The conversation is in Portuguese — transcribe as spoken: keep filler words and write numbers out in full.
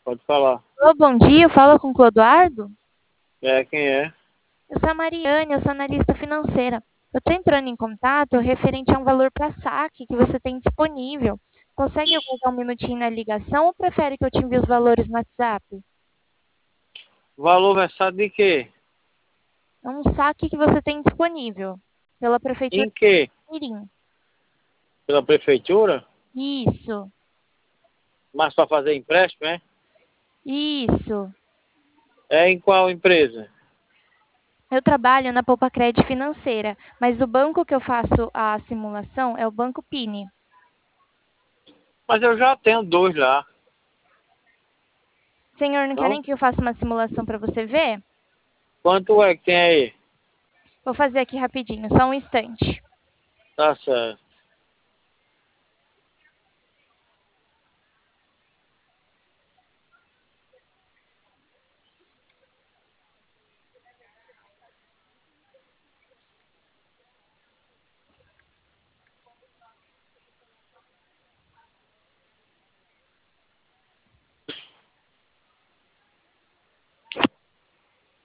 Pode falar. Alô, bom dia, fala com o Clodoardo? É, quem é? Eu sou a Mariane, eu sou analista financeira. Eu estou entrando em contato referente a um valor para saque que você tem disponível. Consegue aguardar um minutinho na ligação ou prefere que eu te envie os valores no WhatsApp? Valor versado de quê? É um saque que você tem disponível pela Prefeitura Em quê? de Mirim. Pela prefeitura? Isso, Mas para fazer empréstimo, é? isso. É em qual empresa? Eu trabalho na Poupa Crédito Financeira, mas o banco que eu faço a simulação é o Banco Pini. Mas eu já tenho dois lá. Senhor, não quer Não? nem que eu faça uma simulação para você ver? Quanto é que tem aí? Vou fazer aqui rapidinho, só um instante. Tá certo.